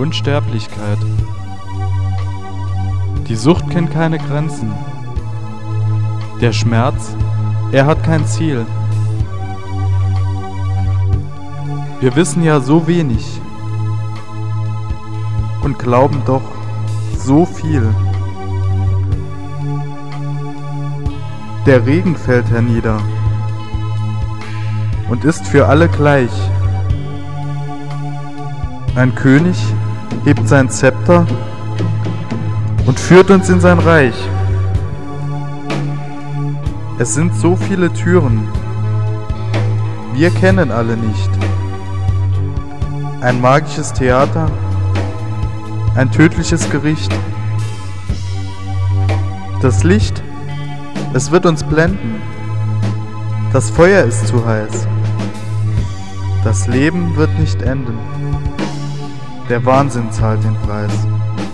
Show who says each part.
Speaker 1: Unsterblichkeit. Die Sucht kennt keine Grenzen. Der Schmerz, er hat kein Ziel. Wir wissen ja so wenig und glauben doch so viel. Der Regen fällt hernieder und ist für alle gleich. Ein König hebt sein Zepter und führt uns in sein Reich. Es sind so viele Türen, wir kennen alle nicht. Ein magisches Theater, ein tödliches Gericht. Das Licht, es wird uns blenden. Das Feuer ist zu heiß. Das Leben wird nicht enden. Der Wahnsinn zahlt den Preis.